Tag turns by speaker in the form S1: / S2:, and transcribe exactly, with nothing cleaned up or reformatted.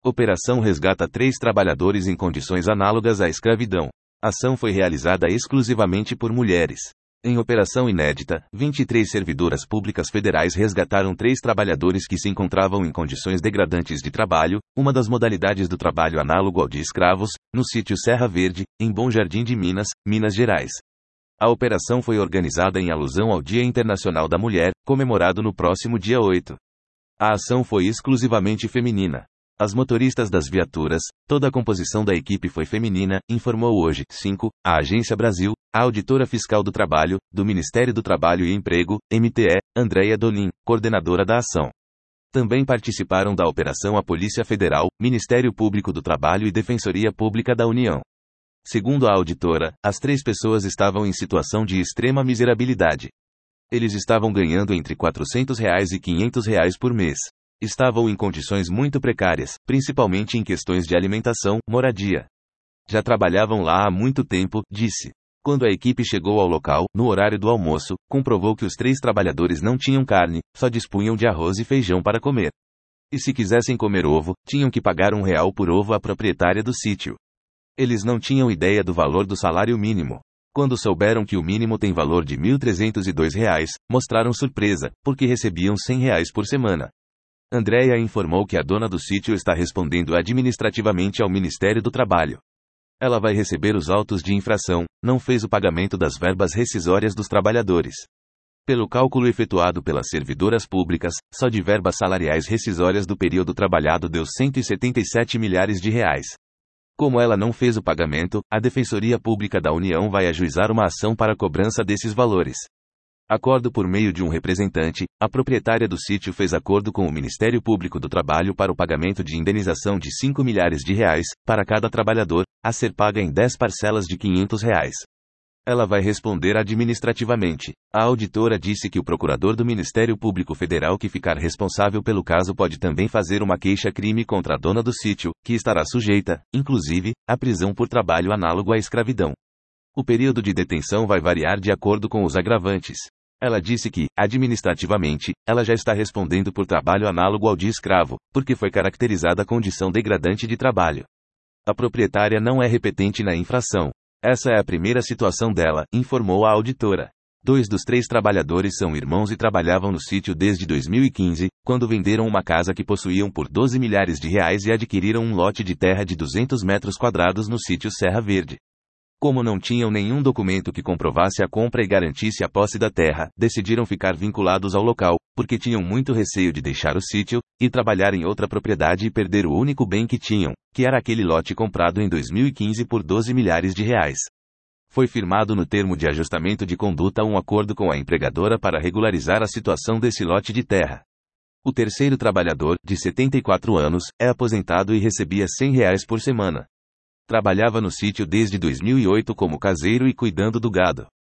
S1: Operação resgata três trabalhadores em condições análogas à escravidão. A ação foi realizada exclusivamente por mulheres. Em operação inédita, vinte e três servidoras públicas federais resgataram três trabalhadores que se encontravam em condições degradantes de trabalho, uma das modalidades do trabalho análogo ao de escravos, no sítio Serra Verde, em Bom Jardim de Minas, Minas Gerais. A operação foi organizada em alusão ao Dia Internacional da Mulher, comemorado no próximo dia oito. A ação foi exclusivamente feminina. As motoristas das viaturas, toda a composição da equipe foi feminina, informou hoje, cinco, a Agência Brasil, a auditora fiscal do trabalho, do Ministério do Trabalho e Emprego, M T E, Andréia Dolim, coordenadora da ação. Também participaram da operação a Polícia Federal, Ministério Público do Trabalho e Defensoria Pública da União. Segundo a auditora, as três pessoas estavam em situação de extrema miserabilidade. Eles estavam ganhando entre quatrocentos reais e quinhentos reais por mês. Estavam em condições muito precárias, principalmente em questões de alimentação, moradia. Já trabalhavam lá há muito tempo, disse. Quando a equipe chegou ao local, no horário do almoço, comprovou que os três trabalhadores não tinham carne, só dispunham de arroz e feijão para comer. E se quisessem comer ovo, tinham que pagar um real por ovo à proprietária do sítio. Eles não tinham ideia do valor do salário mínimo. Quando souberam que o mínimo tem valor de mil trezentos e dois reais, mostraram surpresa, porque recebiam cem reais por semana. Andréia informou que a dona do sítio está respondendo administrativamente ao Ministério do Trabalho. Ela vai receber os autos de infração, não fez o pagamento das verbas rescisórias dos trabalhadores. Pelo cálculo efetuado pelas servidoras públicas, só de verbas salariais rescisórias do período trabalhado deu cento e setenta e sete milhares de reais. Como ela não fez o pagamento, a Defensoria Pública da União vai ajuizar uma ação para a cobrança desses valores. Acordo por meio de um representante, a proprietária do sítio fez acordo com o Ministério Público do Trabalho para o pagamento de indenização de cinco milhares de reais, para cada trabalhador, a ser paga em dez parcelas de quinhentos reais. Ela vai responder administrativamente. A auditora disse que o procurador do Ministério Público Federal que ficar responsável pelo caso pode também fazer uma queixa-crime contra a dona do sítio, que estará sujeita, inclusive, à prisão por trabalho análogo à escravidão. O período de detenção vai variar de acordo com os agravantes. Ela disse que, administrativamente, ela já está respondendo por trabalho análogo ao de escravo, porque foi caracterizada a condição degradante de trabalho. A proprietária não é repetente na infração. Essa é a primeira situação dela, informou a auditora. Dois dos três trabalhadores são irmãos e trabalhavam no sítio desde dois mil e quinze, quando venderam uma casa que possuíam por doze milhares de reais e adquiriram um lote de terra de duzentos metros quadrados no sítio Serra Verde. Como não tinham nenhum documento que comprovasse a compra e garantisse a posse da terra, decidiram ficar vinculados ao local, porque tinham muito receio de deixar o sítio, e trabalhar em outra propriedade e perder o único bem que tinham, que era aquele lote comprado em dois mil e quinze por doze milhares de reais. Foi firmado no termo de ajustamento de conduta um acordo com a empregadora para regularizar a situação desse lote de terra. O terceiro trabalhador, de setenta e quatro anos, é aposentado e recebia cem reais por semana. Trabalhava no sítio desde dois mil e oito como caseiro e cuidando do gado.